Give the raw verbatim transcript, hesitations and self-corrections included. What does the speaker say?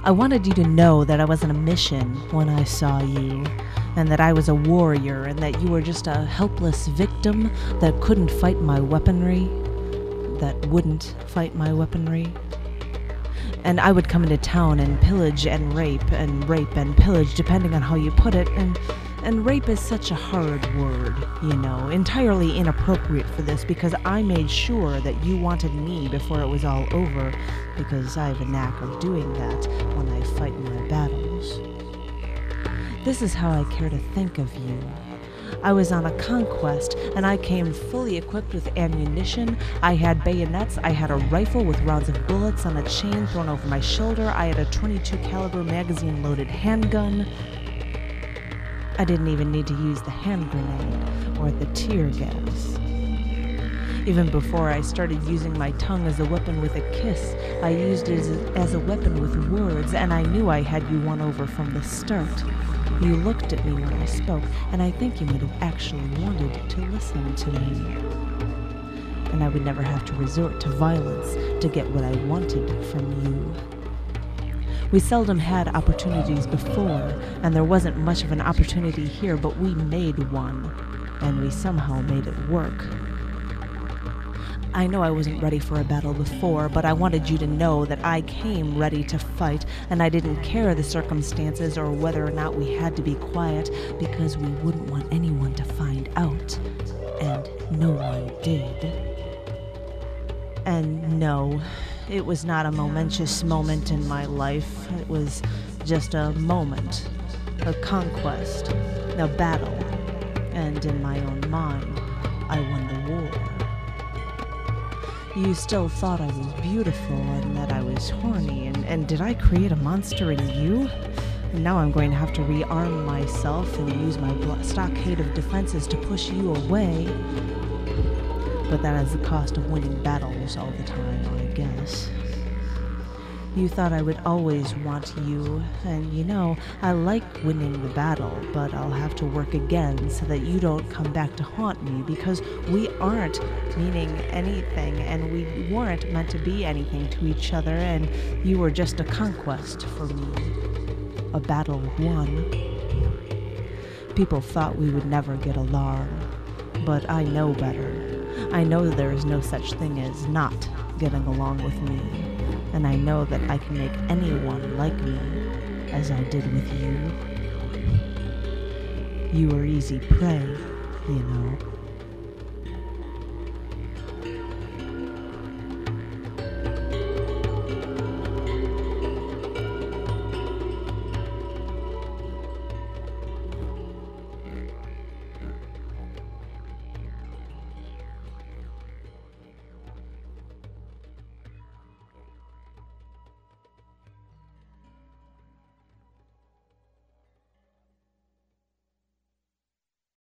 I wanted you to know that I was on a mission when I saw you, and that I was a warrior, and that you were just a helpless victim that couldn't fight my weaponry, that wouldn't fight my weaponry. And I would come into town and pillage and rape, and rape and pillage, depending on how you put it, and and rape is such a hard word, you know, entirely inappropriate for this, because I made sure that you wanted me before it was all over, because I have a knack of doing that when I fight my battles. This is how I care to think of you. I was on a conquest, and I came fully equipped with ammunition. I had bayonets, I had a rifle with rounds of bullets on a chain thrown over my shoulder, I had a twenty-two caliber magazine-loaded handgun. I didn't even need to use the hand grenade or the tear gas. Even before I started using my tongue as a weapon with a kiss, I used it as a, as a weapon with words, and I knew I had you won over from the start. You looked at me when I spoke, and I think you might have actually wanted to listen to me. And I would never have to resort to violence to get what I wanted from you. We seldom had opportunities before, and there wasn't much of an opportunity here, but we made one, and we somehow made it work. I know I wasn't ready for a battle before, but I wanted you to know that I came ready to fight, and I didn't care the circumstances or whether or not we had to be quiet, because we wouldn't want anyone to find out, and no one did. And no, it was not a momentous moment in my life. It was just a moment, a conquest, a battle, and in my own mind, I won the war. You still thought I was beautiful and that I was horny, and, and did I create a monster in you? And now I'm going to have to rearm myself and use my blo- stockade of defenses to push you away. But that is the cost of winning battles all the time, I guess. You thought I would always want you, and you know, I like winning the battle, but I'll have to work again so that you don't come back to haunt me, because we aren't meaning anything, and we weren't meant to be anything to each other, and you were just a conquest for me. A battle won. People thought we would never get along, but I know better. I know there is no such thing as not getting along with me, and I know that I can make anyone like me, as I did with you. You were easy prey, you know.